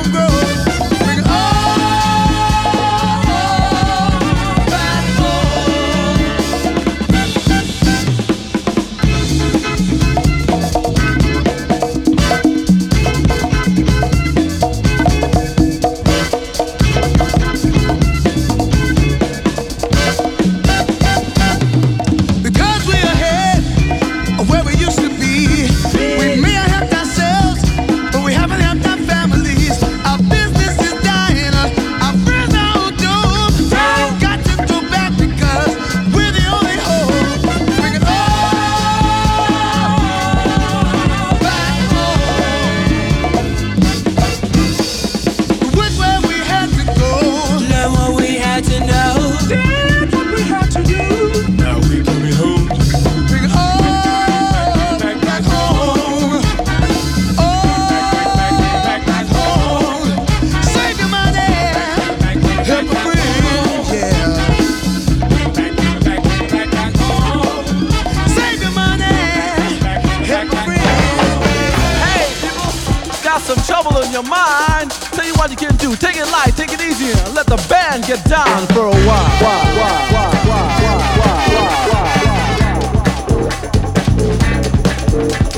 Some trouble in your mind. Tell you what you can do. Take it light, take it easy, and let the band get down for a while.